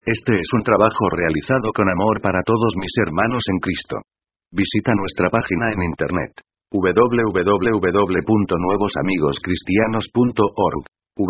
Este es un trabajo realizado con amor para todos mis hermanos en Cristo. Visita nuestra página en internet www.nuevosamigoscristianos.org,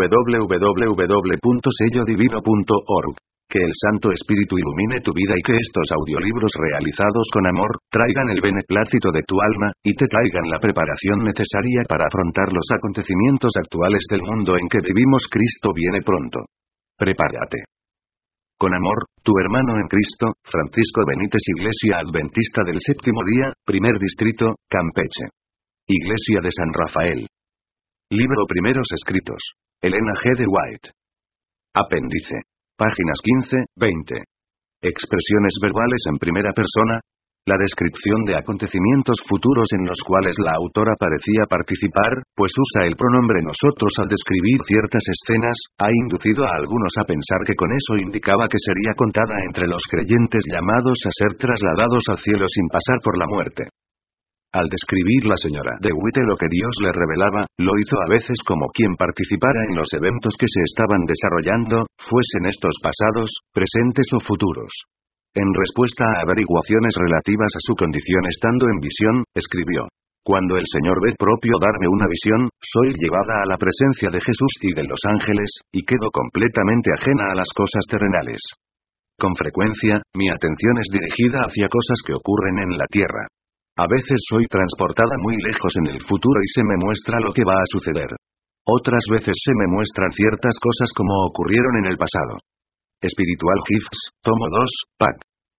www.sellodivino.org. Que el Santo Espíritu ilumine tu vida y que estos audiolibros realizados con amor, traigan el beneplácito de tu alma, y te traigan la preparación necesaria para afrontar los acontecimientos actuales del mundo en que vivimos. Cristo viene pronto. Prepárate. Con amor, tu hermano en Cristo, Francisco Benítez, Iglesia Adventista del Séptimo Día, Primer Distrito, Campeche. Iglesia de San Rafael. Libro Primeros Escritos. Elena G. de White. Apéndice. Páginas 15, 20. Expresiones verbales en primera persona. La descripción de acontecimientos futuros en los cuales la autora parecía participar, pues usa el pronombre nosotros al describir ciertas escenas, ha inducido a algunos a pensar que con eso indicaba que sería contada entre los creyentes llamados a ser trasladados al cielo sin pasar por la muerte. Al describir la señora de White lo que Dios le revelaba, lo hizo a veces como quien participara en los eventos que se estaban desarrollando, fuesen estos pasados, presentes o futuros. En respuesta a averiguaciones relativas a su condición estando en visión, escribió: Cuando el Señor ve propio darme una visión, soy llevada a la presencia de Jesús y de los ángeles, y quedo completamente ajena a las cosas terrenales. Con frecuencia, mi atención es dirigida hacia cosas que ocurren en la tierra. A veces soy transportada muy lejos en el futuro y se me muestra lo que va a suceder. Otras veces se me muestran ciertas cosas como ocurrieron en el pasado. Espiritual Gifts, tomo 2, Pac.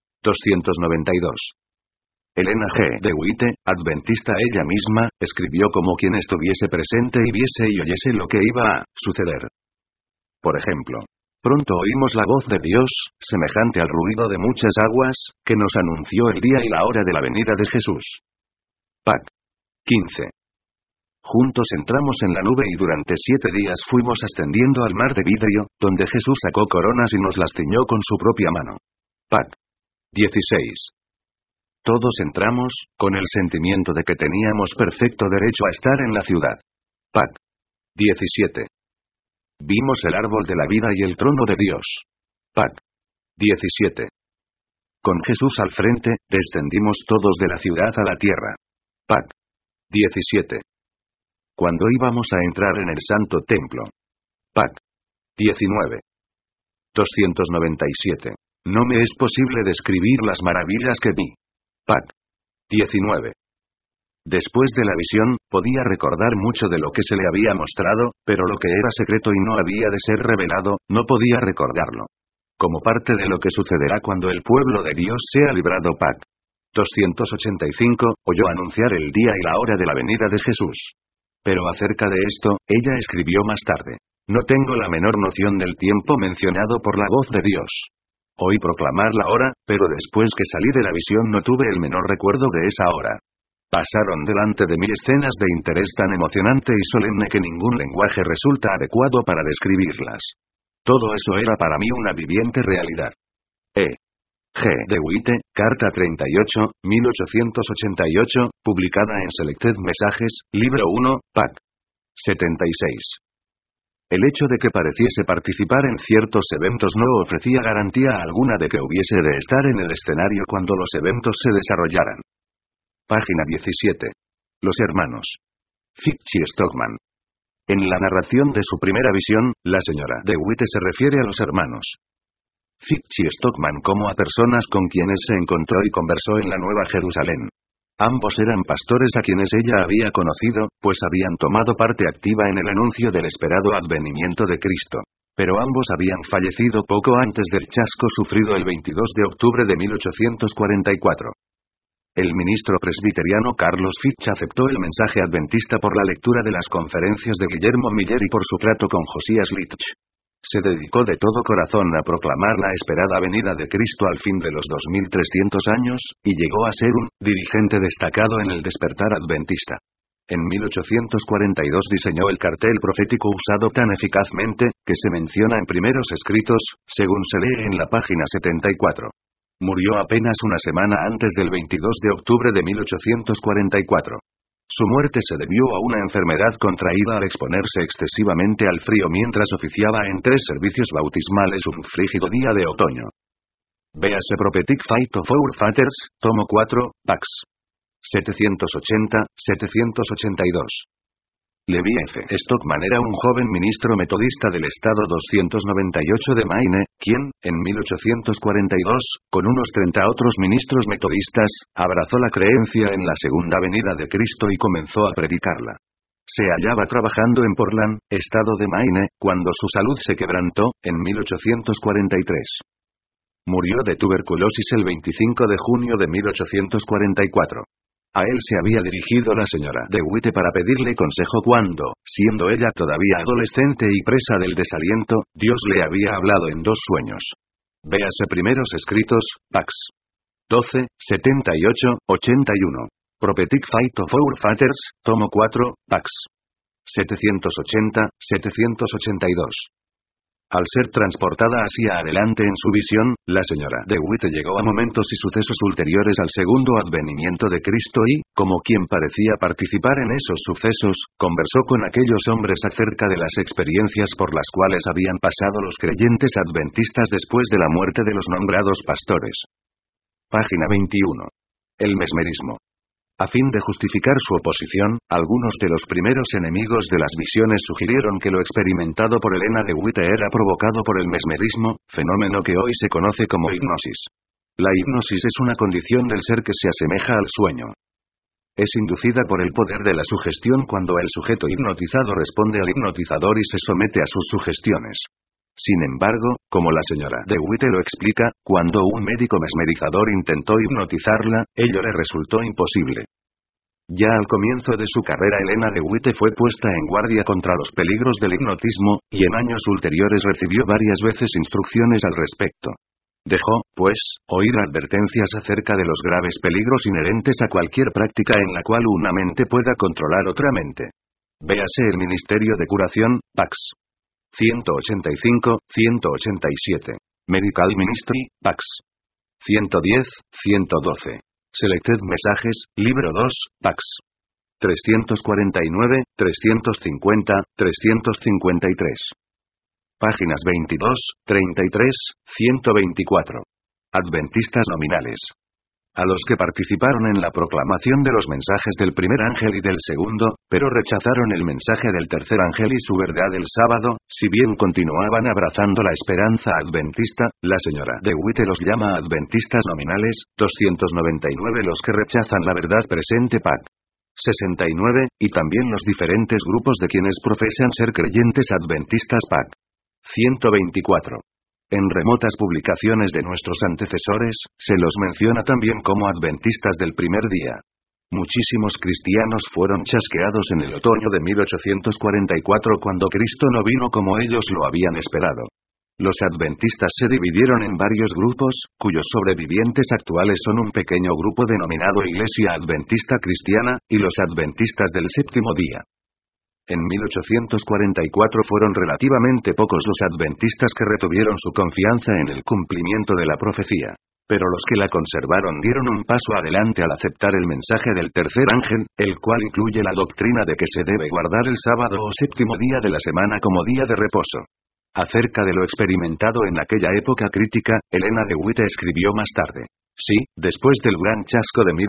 292. Elena G. de White, adventista ella misma, escribió como quien estuviese presente y viese y oyese lo que iba a suceder. Por ejemplo, pronto oímos la voz de Dios, semejante al ruido de muchas aguas, que nos anunció el día y la hora de la venida de Jesús. Pac. 15. Juntos entramos en la nube y durante 7 días fuimos ascendiendo al mar de vidrio, donde Jesús sacó coronas y nos las ciñó con su propia mano. Pac. 16. Todos entramos, con el sentimiento de que teníamos perfecto derecho a estar en la ciudad. Pac. 17. Vimos el árbol de la vida y el trono de Dios. Pac. 17. Con Jesús al frente, descendimos todos de la ciudad a la tierra. Pac. 17. Cuando íbamos a entrar en el santo templo. Pac. 19. 297. No me es posible describir las maravillas que vi. Pac. 19. Después de la visión, podía recordar mucho de lo que se le había mostrado, pero lo que era secreto y no había de ser revelado, no podía recordarlo. Como parte de lo que sucederá cuando el pueblo de Dios sea librado. Pac. 285, oyó anunciar el día y la hora de la venida de Jesús. Pero acerca de esto, ella escribió más tarde: No tengo la menor noción del tiempo mencionado por la voz de Dios. Oí proclamar la hora, pero después que salí de la visión no tuve el menor recuerdo de esa hora. Pasaron delante de mí escenas de interés tan emocionante y solemne que ningún lenguaje resulta adecuado para describirlas. Todo eso era para mí una viviente realidad. E. G. de White, Carta 38, 1888, publicada en Selected Messages, Libro 1, Pac. 76. El hecho de que pareciese participar en ciertos eventos no ofrecía garantía alguna de que hubiese de estar en el escenario cuando los eventos se desarrollaran. Página 17. Los hermanos Fitch y Stockman. En la narración de su primera visión, la señora de White se refiere a los hermanos Fitch y Stockman como a personas con quienes se encontró y conversó en la Nueva Jerusalén. Ambos eran pastores a quienes ella había conocido, pues habían tomado parte activa en el anuncio del esperado advenimiento de Cristo. Pero ambos habían fallecido poco antes del chasco sufrido el 22 de octubre de 1844. El ministro presbiteriano Carlos Fitch aceptó el mensaje adventista por la lectura de las conferencias de Guillermo Miller y por su trato con Josías Litch. Se dedicó de todo corazón a proclamar la esperada venida de Cristo al fin de los 2300 años, y llegó a ser un dirigente destacado en el despertar adventista. En 1842 diseñó el cartel profético usado tan eficazmente, que se menciona en Primeros Escritos, según se lee en la página 74. Murió apenas una semana antes del 22 de octubre de 1844. Su muerte se debió a una enfermedad contraída al exponerse excesivamente al frío mientras oficiaba en 3 servicios bautismales un frígido día de otoño. Véase Prophetic Fight of Our Fathers, tomo 4, Pax 780-782. Levi F. Stockman era un joven ministro metodista del estado 298 de Maine, quien, en 1842, con unos 30 otros ministros metodistas, abrazó la creencia en la segunda venida de Cristo y comenzó a predicarla. Se hallaba trabajando en Portland, estado de Maine, cuando su salud se quebrantó, en 1843. Murió de tuberculosis el 25 de junio de 1844. A él se había dirigido la señora DeWitt para pedirle consejo cuando, siendo ella todavía adolescente y presa del desaliento, Dios le había hablado en 2 sueños. Véase Primeros Escritos, Pax 12, 78, 81. Prophetic Fight of Our Fathers, tomo 4, Pax 780, 782. Al ser transportada hacia adelante en su visión, la señora DeWitt llegó a momentos y sucesos ulteriores al segundo advenimiento de Cristo y, como quien parecía participar en esos sucesos, conversó con aquellos hombres acerca de las experiencias por las cuales habían pasado los creyentes adventistas después de la muerte de los nombrados pastores. Página 21. El mesmerismo. A fin de justificar su oposición, algunos de los primeros enemigos de las visiones sugirieron que lo experimentado por Elena DeWitt era provocado por el mesmerismo, fenómeno que hoy se conoce como hipnosis. La hipnosis es una condición del ser que se asemeja al sueño. Es inducida por el poder de la sugestión cuando el sujeto hipnotizado responde al hipnotizador y se somete a sus sugestiones. Sin embargo, como la señora DeWitt lo explica, cuando un médico mesmerizador intentó hipnotizarla, ello le resultó imposible. Ya al comienzo de su carrera Elena DeWitt fue puesta en guardia contra los peligros del hipnotismo, y en años ulteriores recibió varias veces instrucciones al respecto. Dejó, pues, oír advertencias acerca de los graves peligros inherentes a cualquier práctica en la cual una mente pueda controlar otra mente. Véase el Ministerio de Curación, Pax 185, 187. Medical Ministry, Pax 110, 112. Selected Messages, Libro 2, Pax 349, 350, 353. Páginas 22, 33, 124. Adventistas nominales. A los que participaron en la proclamación de los mensajes del primer ángel y del segundo, pero rechazaron el mensaje del tercer ángel y su verdad el sábado, si bien continuaban abrazando la esperanza adventista, la señora DeWitt los llama adventistas nominales, 299 los que rechazan la verdad presente PAC 69, y también los diferentes grupos de quienes profesan ser creyentes adventistas PAC 124. En remotas publicaciones de nuestros antecesores, se los menciona también como adventistas del primer día. Muchísimos cristianos fueron chasqueados en el otoño de 1844 cuando Cristo no vino como ellos lo habían esperado. Los adventistas se dividieron en varios grupos, cuyos sobrevivientes actuales son un pequeño grupo denominado Iglesia Adventista Cristiana, y los adventistas del séptimo día. En 1844 fueron relativamente pocos los adventistas que retuvieron su confianza en el cumplimiento de la profecía. Pero los que la conservaron dieron un paso adelante al aceptar el mensaje del tercer ángel, el cual incluye la doctrina de que se debe guardar el sábado o séptimo día de la semana como día de reposo. Acerca de lo experimentado en aquella época crítica, Elena DeWitt escribió más tarde. Si, después del gran chasco de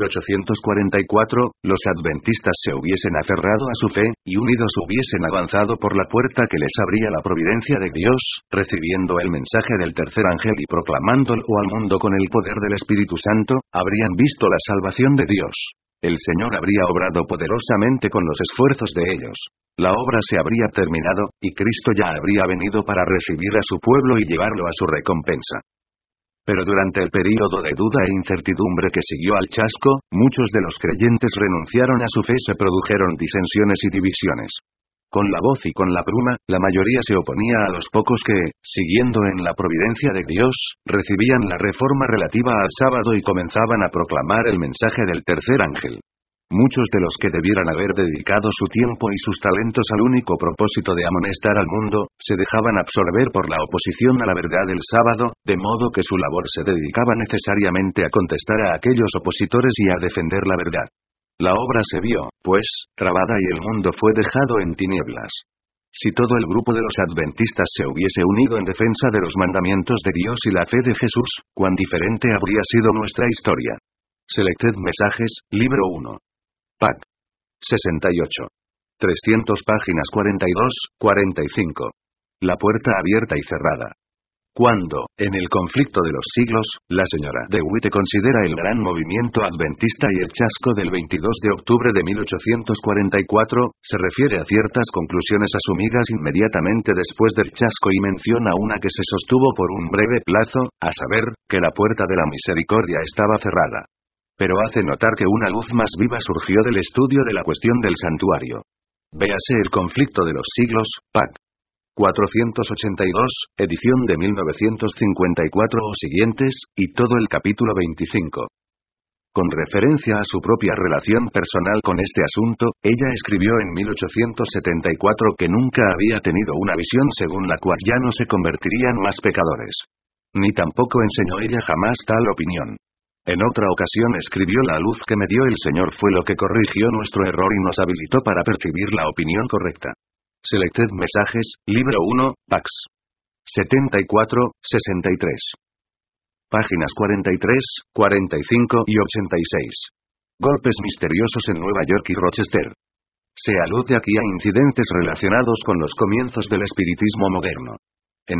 1844, los adventistas se hubiesen aferrado a su fe, y unidos hubiesen avanzado por la puerta que les abría la providencia de Dios, recibiendo el mensaje del tercer ángel y proclamándolo al mundo con el poder del Espíritu Santo, habrían visto la salvación de Dios. El Señor habría obrado poderosamente con los esfuerzos de ellos. La obra se habría terminado, y Cristo ya habría venido para recibir a su pueblo y llevarlo a su recompensa. Pero durante el período de duda e incertidumbre que siguió al chasco, muchos de los creyentes renunciaron a su fe y se produjeron disensiones y divisiones. Con la voz y con la pluma, la mayoría se oponía a los pocos que, siguiendo en la providencia de Dios, recibían la reforma relativa al sábado y comenzaban a proclamar el mensaje del tercer ángel. Muchos de los que debieran haber dedicado su tiempo y sus talentos al único propósito de amonestar al mundo, se dejaban absorber por la oposición a la verdad del sábado, de modo que su labor se dedicaba necesariamente a contestar a aquellos opositores y a defender la verdad. La obra se vio, pues, trabada y el mundo fue dejado en tinieblas. Si todo el grupo de los adventistas se hubiese unido en defensa de los mandamientos de Dios y la fe de Jesús, cuán diferente habría sido nuestra historia. Selected Messages, Libro 1. Pac. 68. 300 páginas 42-45. La puerta abierta y cerrada. Cuando, en el conflicto de los siglos, la señora de Witte considera el gran movimiento adventista y el chasco del 22 de octubre de 1844, se refiere a ciertas conclusiones asumidas inmediatamente después del chasco y menciona una que se sostuvo por un breve plazo, a saber, que la puerta de la misericordia estaba cerrada. Pero hace notar que una luz más viva surgió del estudio de la cuestión del santuario. Véase El conflicto de los siglos, Pac. 482, edición de 1954 o siguientes, y todo el capítulo 25. Con referencia a su propia relación personal con este asunto, ella escribió en 1874 que nunca había tenido una visión según la cual ya no se convertirían más pecadores. Ni tampoco enseñó ella jamás tal opinión. En otra ocasión escribió: la luz que me dio el Señor fue lo que corrigió nuestro error y nos habilitó para percibir la opinión correcta. Selected Messages, Libro 1, Pax. 74-63. Páginas 43, 45 y 86. Golpes misteriosos en Nueva York y Rochester. Se alude aquí a incidentes relacionados con los comienzos del espiritismo moderno. En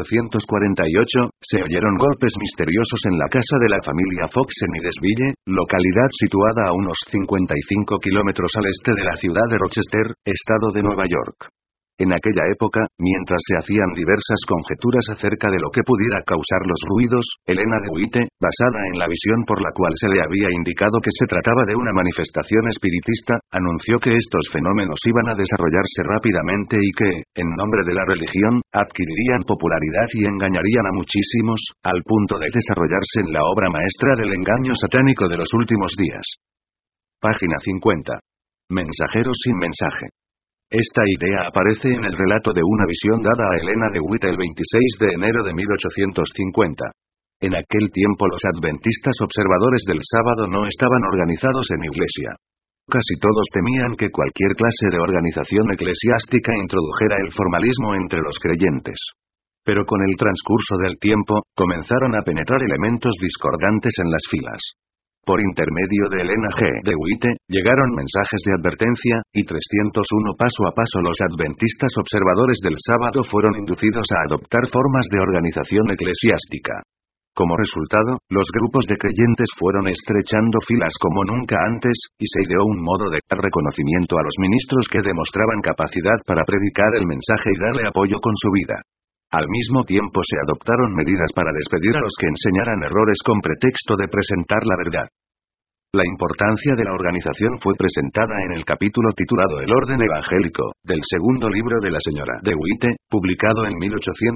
1848, se oyeron golpes misteriosos en la casa de la familia Fox en Idesville, localidad situada a unos 55 kilómetros al este de la ciudad de Rochester, estado de Nueva York. En aquella época, mientras se hacían diversas conjeturas acerca de lo que pudiera causar los ruidos, Elena de Witte, basada en la visión por la cual se le había indicado que se trataba de una manifestación espiritista, anunció que estos fenómenos iban a desarrollarse rápidamente y que, en nombre de la religión, adquirirían popularidad y engañarían a muchísimos, al punto de desarrollarse en la obra maestra del engaño satánico de los últimos días. Página 50. Mensajeros sin mensaje. Esta idea aparece en el relato de una visión dada a Elena de Witte el 26 de enero de 1850. En aquel tiempo los adventistas observadores del sábado no estaban organizados en iglesia. Casi todos temían que cualquier clase de organización eclesiástica introdujera el formalismo entre los creyentes. Pero con el transcurso del tiempo, comenzaron a penetrar elementos discordantes en las filas. Por intermedio de Elena G. de Witte, llegaron mensajes de advertencia, y 301 paso a paso los adventistas observadores del sábado fueron inducidos a adoptar formas de organización eclesiástica. Como resultado, los grupos de creyentes fueron estrechando filas como nunca antes, y se ideó un modo de dar reconocimiento a los ministros que demostraban capacidad para predicar el mensaje y darle apoyo con su vida. Al mismo tiempo se adoptaron medidas para despedir a los que enseñaran errores con pretexto de presentar la verdad. La importancia de la organización fue presentada en el capítulo titulado El orden evangélico, del segundo libro de la señora de Witte, publicado en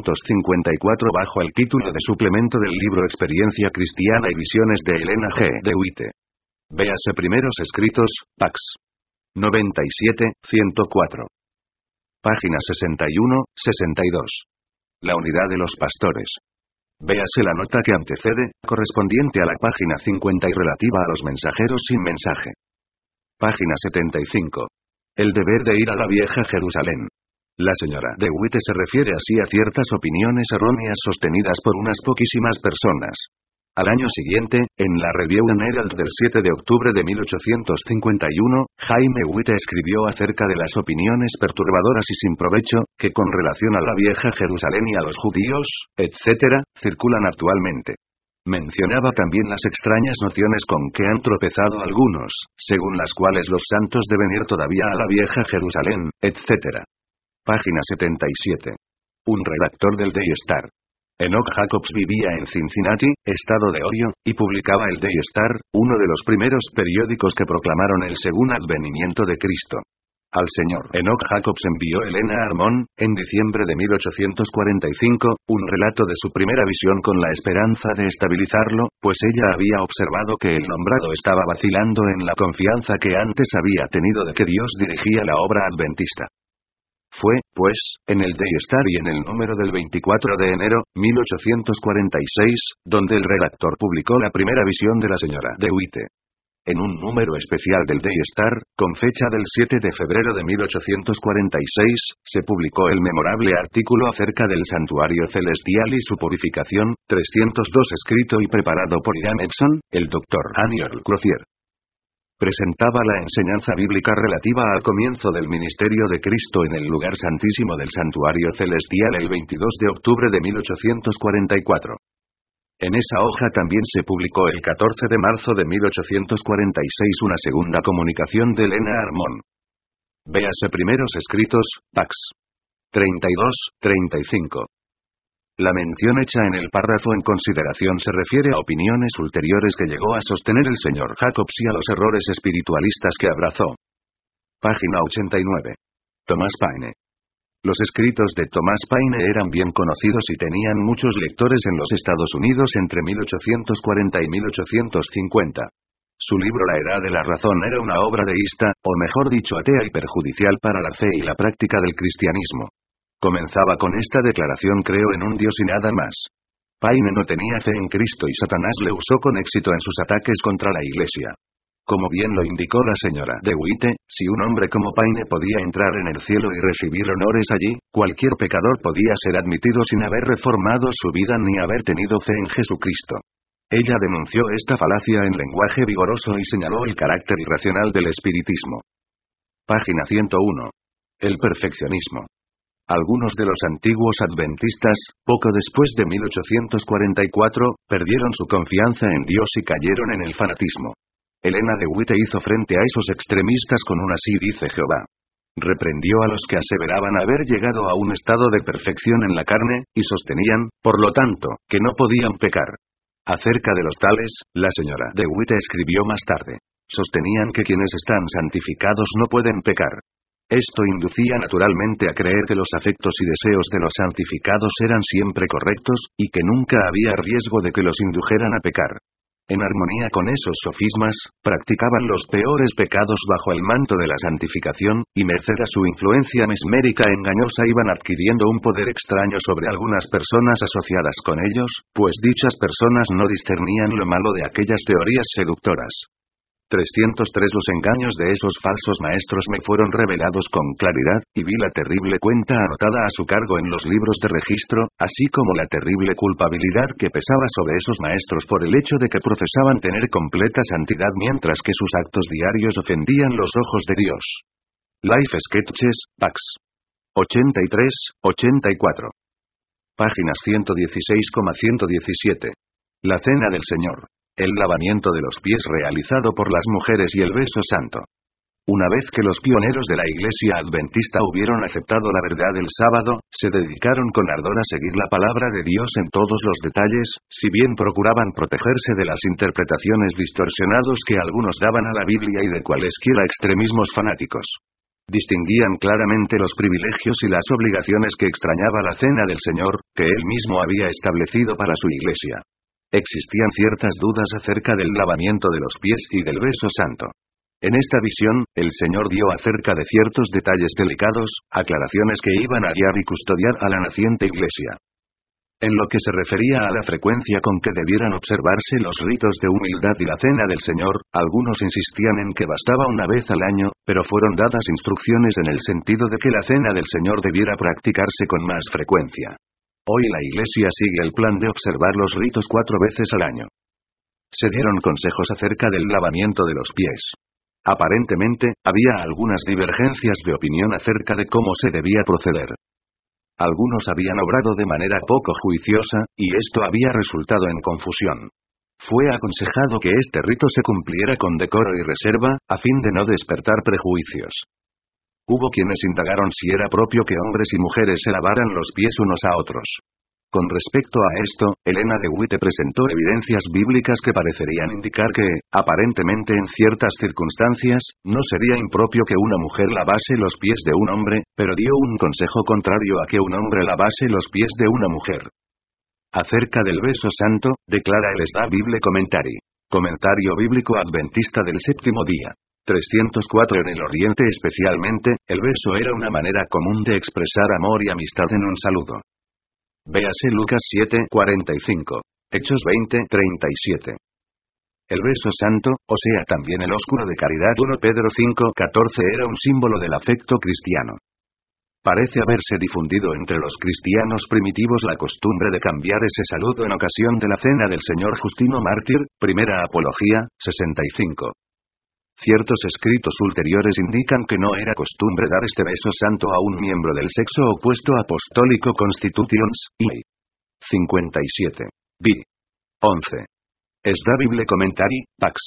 1854 bajo el título de suplemento del libro Experiencia Cristiana y Visiones de Elena G. de Witte. Véase Primeros Escritos, Pax. 97-104. Página 61-62. La unidad de los pastores. Véase la nota que antecede, correspondiente a la página 50 y relativa a los mensajeros sin mensaje. Página 75. El deber de ir a la vieja Jerusalén. La señora de Witte se refiere así a ciertas opiniones erróneas sostenidas por unas poquísimas personas. Al año siguiente, en la Review and Herald del 7 de octubre de 1851, Jaime Witte escribió acerca de las opiniones perturbadoras y sin provecho, que con relación a la vieja Jerusalén y a los judíos, etc., circulan actualmente. Mencionaba también las extrañas nociones con que han tropezado algunos, según las cuales los santos deben ir todavía a la vieja Jerusalén, etc. Página 77. Un redactor del Day Star. Enoch Jacobs vivía en Cincinnati, estado de Ohio, y publicaba el Day Star, uno de los primeros periódicos que proclamaron el segundo advenimiento de Cristo. Al señor Enoch Jacobs envió Elena Armon, en diciembre de 1845, un relato de su primera visión con la esperanza de estabilizarlo, pues ella había observado que el nombrado estaba vacilando en la confianza que antes había tenido de que Dios dirigía la obra adventista. Fue, pues, en el Day Star y en el número del 24 de enero, 1846, donde el redactor publicó la primera visión de la señora de Witte. En un número especial del Day Star, con fecha del 7 de febrero de 1846, se publicó el memorable artículo acerca del santuario celestial y su purificación, 302 escrito y preparado por Ian Epson, el Dr. Aniol Clothier. Presentaba la enseñanza bíblica relativa al comienzo del ministerio de Cristo en el lugar santísimo del santuario celestial el 22 de octubre de 1844. En esa hoja también se publicó el 14 de marzo de 1846 una segunda comunicación de Elena Armon. Véase primeros escritos, Pax 32-35. La mención hecha en el párrafo en consideración se refiere a opiniones ulteriores que llegó a sostener el señor Jacobs y a los errores espiritualistas que abrazó. Página 89. Thomas Paine. Los escritos de Thomas Paine eran bien conocidos y tenían muchos lectores en los Estados Unidos entre 1840 y 1850. Su libro La Edad de la Razón era una obra deísta, o mejor dicho atea y perjudicial para la fe y la práctica del cristianismo. Comenzaba con esta declaración: creo en un Dios y nada más. Paine no tenía fe en Cristo y Satanás le usó con éxito en sus ataques contra la Iglesia. Como bien lo indicó la señora de Witte, si un hombre como Paine podía entrar en el cielo y recibir honores allí, cualquier pecador podía ser admitido sin haber reformado su vida ni haber tenido fe en Jesucristo. Ella denunció esta falacia en lenguaje vigoroso y señaló el carácter irracional del espiritismo. Página 101. El perfeccionismo. Algunos de los antiguos adventistas, poco después de 1844, perdieron su confianza en Dios y cayeron en el fanatismo. Elena de Witte hizo frente a esos extremistas con un así dice Jehová. Reprendió a los que aseveraban haber llegado a un estado de perfección en la carne, y sostenían, por lo tanto, que no podían pecar. Acerca de los tales, la señora de Witte escribió más tarde. Sostenían que quienes están santificados no pueden pecar. Esto inducía naturalmente a creer que los afectos y deseos de los santificados eran siempre correctos, y que nunca había riesgo de que los indujeran a pecar. En armonía con esos sofismas, practicaban los peores pecados bajo el manto de la santificación, y merced a su influencia mesmérica engañosa iban adquiriendo un poder extraño sobre algunas personas asociadas con ellos, pues dichas personas no discernían lo malo de aquellas teorías seductoras. 303 Los engaños de esos falsos maestros me fueron revelados con claridad, y vi la terrible cuenta anotada a su cargo en los libros de registro, así como la terrible culpabilidad que pesaba sobre esos maestros por el hecho de que profesaban tener completa santidad mientras que sus actos diarios ofendían los ojos de Dios. Life Sketches, Pax 83-84. Páginas 116-117. La Cena del Señor. El lavamiento de los pies realizado por las mujeres y el beso santo. Una vez que los pioneros de la Iglesia Adventista hubieron aceptado la verdad del sábado, se dedicaron con ardor a seguir la palabra de Dios en todos los detalles, si bien procuraban protegerse de las interpretaciones distorsionadas que algunos daban a la Biblia y de cualesquiera extremismos fanáticos. Distinguían claramente los privilegios y las obligaciones que extrañaba la Cena del Señor, que Él mismo había establecido para su Iglesia. Existían ciertas dudas acerca del lavamiento de los pies y del beso santo. En esta visión, el Señor dio acerca de ciertos detalles delicados, aclaraciones que iban a guiar y custodiar a la naciente Iglesia. En lo que se refería a la frecuencia con que debieran observarse los ritos de humildad y la Cena del Señor, algunos insistían en que bastaba una vez al año, pero fueron dadas instrucciones en el sentido de que la Cena del Señor debiera practicarse con más frecuencia. Hoy la Iglesia sigue el plan de observar los ritos 4 veces al año. Se dieron consejos acerca del lavamiento de los pies. Aparentemente, había algunas divergencias de opinión acerca de cómo se debía proceder. Algunos habían obrado de manera poco juiciosa, y esto había resultado en confusión. Fue aconsejado que este rito se cumpliera con decoro y reserva, a fin de no despertar prejuicios. Hubo quienes indagaron si era propio que hombres y mujeres se lavaran los pies unos a otros. Con respecto a esto, Elena de Witte presentó evidencias bíblicas que parecerían indicar que, aparentemente en ciertas circunstancias, no sería impropio que una mujer lavase los pies de un hombre, pero dio un consejo contrario a que un hombre lavase los pies de una mujer. Acerca del beso santo, declara el Sda Bible Commentary. Comentario bíblico adventista del séptimo día. 304 En el Oriente especialmente, el beso era una manera común de expresar amor y amistad en un saludo. Véase Lucas 7:45. Hechos 20:37. El beso santo, o sea también el ósculo de caridad 1 Pedro 5:14 era un símbolo del afecto cristiano. Parece haberse difundido entre los cristianos primitivos la costumbre de cambiar ese saludo en ocasión de la cena del Señor Justino Mártir, Primera Apología, 65. Ciertos escritos ulteriores indican que no era costumbre dar este beso santo a un miembro del sexo opuesto apostólico Constitutions, I. 57. B. 11. Esda Bible Commentary, Pax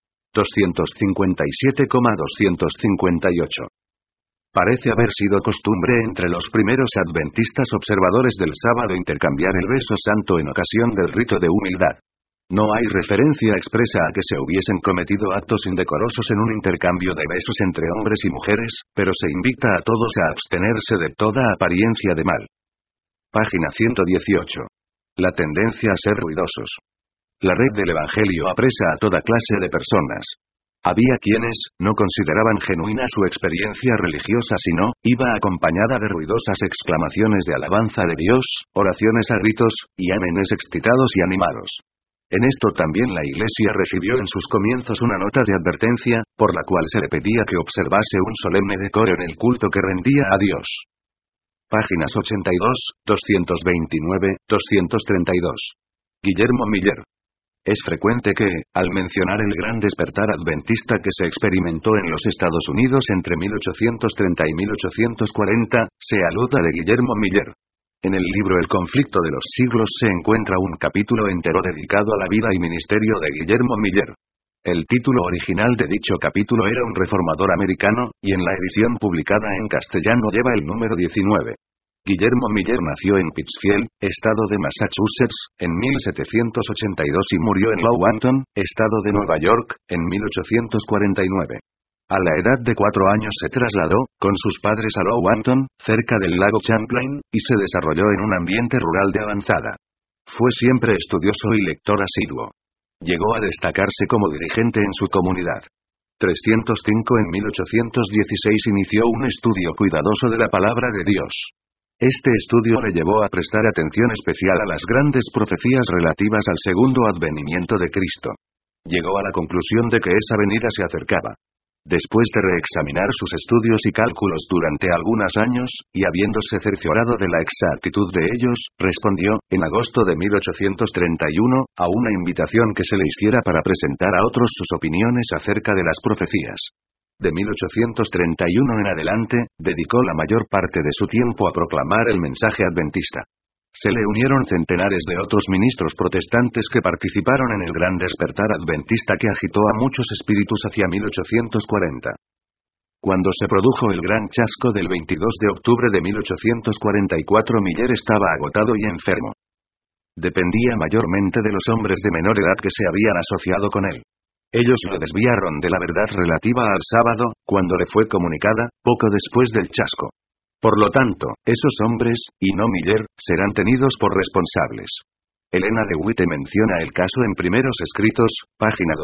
257,258. Parece haber sido costumbre entre los primeros adventistas observadores del sábado intercambiar el beso santo en ocasión del rito de humildad. No hay referencia expresa a que se hubiesen cometido actos indecorosos en un intercambio de besos entre hombres y mujeres, pero se invita a todos a abstenerse de toda apariencia de mal. Página 118. La tendencia a ser ruidosos. La red del Evangelio apresa a toda clase de personas. Había quienes no consideraban genuina su experiencia religiosa sino, iba acompañada de ruidosas exclamaciones de alabanza de Dios, oraciones a gritos, y amenes excitados y animados. En esto también la Iglesia recibió en sus comienzos una nota de advertencia, por la cual se le pedía que observase un solemne decoro en el culto que rendía a Dios. Páginas 82, 229, 232. Guillermo Miller. Es frecuente que, al mencionar el gran despertar adventista que se experimentó en los Estados Unidos entre 1830 y 1840, se aluda de Guillermo Miller. En el libro El conflicto de los siglos se encuentra un capítulo entero dedicado a la vida y ministerio de Guillermo Miller. El título original de dicho capítulo era Un reformador americano, y en la edición publicada en castellano lleva el número 19. Guillermo Miller nació en Pittsfield, estado de Massachusetts, en 1782 y murió en Lowhampton, estado de Nueva York, en 1849. A la edad de 4 años se trasladó, con sus padres a Lowhampton, cerca del lago Champlain, y se desarrolló en un ambiente rural de avanzada. Fue siempre estudioso y lector asiduo. Llegó a destacarse como dirigente en su comunidad. 305 En 1816 inició un estudio cuidadoso de la palabra de Dios. Este estudio le llevó a prestar atención especial a las grandes profecías relativas al segundo advenimiento de Cristo. Llegó a la conclusión de que esa venida se acercaba. Después de reexaminar sus estudios y cálculos durante algunos años, y habiéndose cerciorado de la exactitud de ellos, respondió, en agosto de 1831, a una invitación que se le hiciera para presentar a otros sus opiniones acerca de las profecías. De 1831 en adelante, dedicó la mayor parte de su tiempo a proclamar el mensaje adventista. Se le unieron centenares de otros ministros protestantes que participaron en el gran despertar adventista que agitó a muchos espíritus hacia 1840. Cuando se produjo el gran chasco del 22 de octubre de 1844, Miller estaba agotado y enfermo. Dependía mayormente de los hombres de menor edad que se habían asociado con él. Ellos lo desviaron de la verdad relativa al sábado, cuando le fue comunicada, poco después del chasco. Por lo tanto, esos hombres, y no Miller, serán tenidos por responsables. Elena de White menciona el caso en Primeros Escritos, página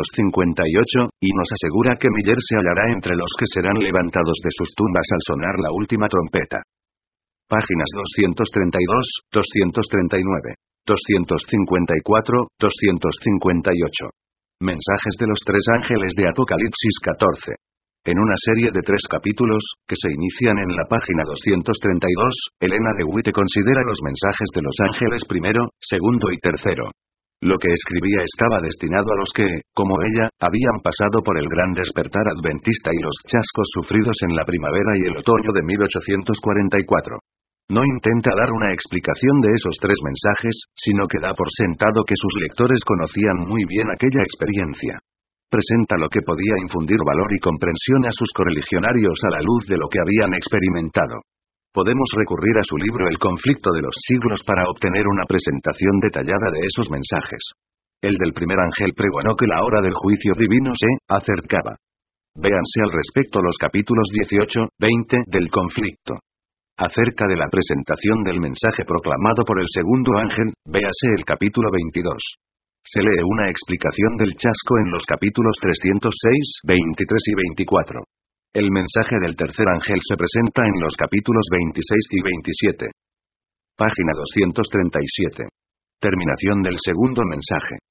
258, y nos asegura que Miller se hallará entre los que serán levantados de sus tumbas al sonar la última trompeta. Páginas 232, 239, 254, 258. Mensajes de los 3 ángeles de Apocalipsis 14. En una serie de 3 capítulos, que se inician en la página 232, Elena de White considera los mensajes de los ángeles primero, segundo y tercero. Lo que escribía estaba destinado a los que, como ella, habían pasado por el gran despertar adventista y los chascos sufridos en la primavera y el otoño de 1844. No intenta dar una explicación de esos 3 mensajes, sino que da por sentado que sus lectores conocían muy bien aquella experiencia. Presenta lo que podía infundir valor y comprensión a sus correligionarios a la luz de lo que habían experimentado. Podemos recurrir a su libro El conflicto de los siglos para obtener una presentación detallada de esos mensajes. El del primer ángel pregonó que la hora del juicio divino se acercaba. Véanse al respecto los capítulos 18, 20 del conflicto. Acerca de la presentación del mensaje proclamado por el segundo ángel, véase el capítulo 22. Se lee una explicación del chasco en los capítulos 306, 23 y 24. El mensaje del tercer ángel se presenta en los capítulos 26 y 27. Página 237. Terminación del segundo mensaje.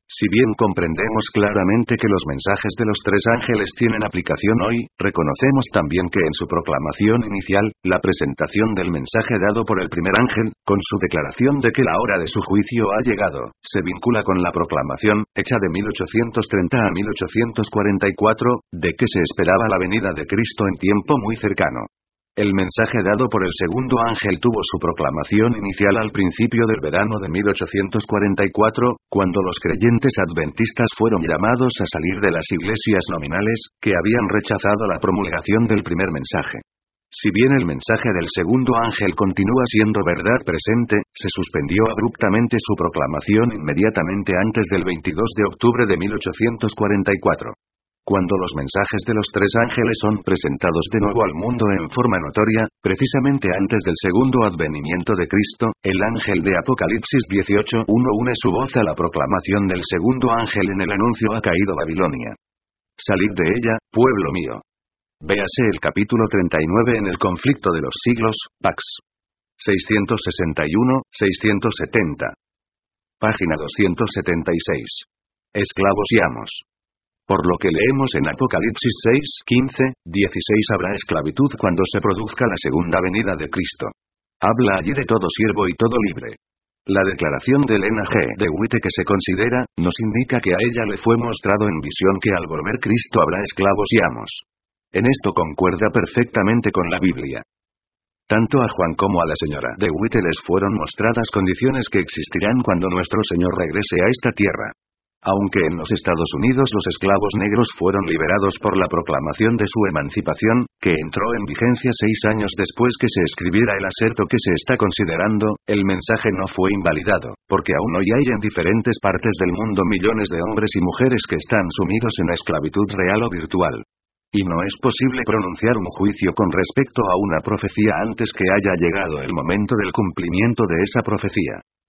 Si bien comprendemos claramente que los mensajes de los tres ángeles tienen aplicación hoy, reconocemos también que en su proclamación inicial, la presentación del mensaje dado por el primer ángel, con su declaración de que la hora de su juicio ha llegado, se vincula con la proclamación, hecha de 1830 a 1844, de que se esperaba la venida de Cristo en tiempo muy cercano. El mensaje dado por el segundo ángel tuvo su proclamación inicial al principio del verano de 1844, cuando los creyentes adventistas fueron llamados a salir de las iglesias nominales, que habían rechazado la promulgación del primer mensaje. Si bien el mensaje del segundo ángel continúa siendo verdad presente, se suspendió abruptamente su proclamación inmediatamente antes del 22 de octubre de 1844. Cuando los mensajes de los tres ángeles son presentados de nuevo al mundo en forma notoria, precisamente antes del segundo advenimiento de Cristo, el ángel de Apocalipsis 18:1 une su voz a la proclamación del segundo ángel en el anuncio "Ha caído Babilonia. Salid de ella, pueblo mío". Véase el capítulo 39 en el conflicto de los siglos, Pax 661-670. Página 276. Esclavos y amos. Por lo que leemos en Apocalipsis 6:15-16 habrá esclavitud cuando se produzca la segunda venida de Cristo. Habla allí de todo siervo y todo libre. La declaración de Elena G. de White que se considera, nos indica que a ella le fue mostrado en visión que al volver Cristo habrá esclavos y amos. En esto concuerda perfectamente con la Biblia. Tanto a Juan como a la señora de White les fueron mostradas condiciones que existirán cuando nuestro Señor regrese a esta tierra. Aunque en los Estados Unidos los esclavos negros fueron liberados por la proclamación de su emancipación, que entró en vigencia 6 años después que se escribiera el aserto que se está considerando, el mensaje no fue invalidado, porque aún hoy hay en diferentes partes del mundo millones de hombres y mujeres que están sumidos en la esclavitud real o virtual. Y no es posible pronunciar un juicio con respecto a una profecía antes que haya llegado el momento del cumplimiento de esa profecía.